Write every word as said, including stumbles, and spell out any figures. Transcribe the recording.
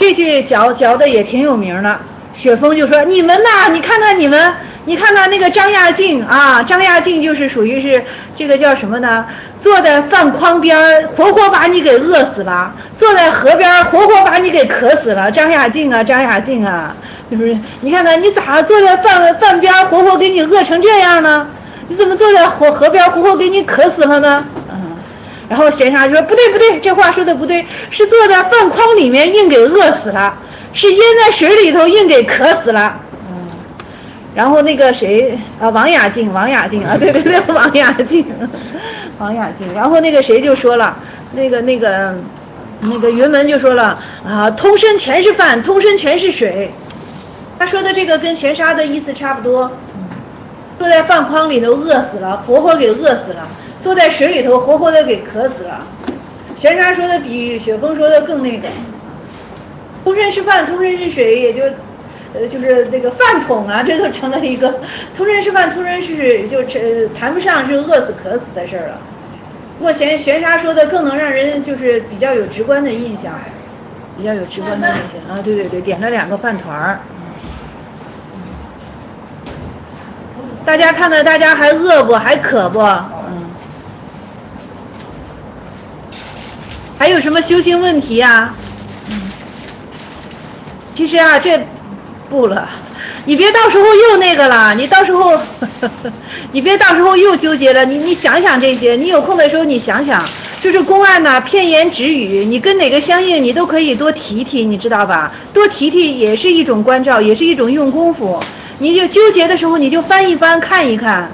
这句嚼嚼的也挺有名的。雪峰就说：“你们呐，你看看你们，你看看那个张亚静啊，张亚静就是属于是这个叫什么呢？坐在饭筐边，活活把你给饿死了；坐在河边，活活把你给渴死了。张亚静啊，张亚静啊，就是你看看你咋坐在饭饭边，活活给你饿成这样呢？你怎么坐在河河边，活活给你渴死了呢？”嗯，然后闲沙就说：“不对不对，这话说的不对，是坐在饭筐里面硬给饿死了。”是淹在水里头硬给渴死了，嗯，然后那个谁啊，王雅静，王雅静啊，对对对，王雅静，王雅静，然后那个谁就说了，那个那个那个云门就说了啊，通身全是饭，通身全是水，他说的这个跟玄沙的意思差不多，坐在饭筐里头饿死了，活活给饿死了，坐在水里头活活的给渴死了，玄沙说的比雪峰说的更那个。通身是饭，通身是水，也就，呃，就是那个饭桶啊，这都成了一个通身是饭，通身是水，就呃谈不上是饿死渴死的事儿了。不过玄玄沙说的更能让人就是比较有直观的印象，比较有直观的印象啊，对对对，点了两个饭团儿。大家看看，大家还饿不？还渴不？嗯。还有什么修行问题啊？嗯。其实啊，这不了，你别到时候又那个了，你到时候呵呵你别到时候又纠结了，你你想想这些，你有空的时候你想想，就是公案呐、啊，片言直语，你跟哪个相应，你都可以多提提，你知道吧？多提提也是一种关照，也是一种用功夫。你就纠结的时候，你就翻一翻看一看。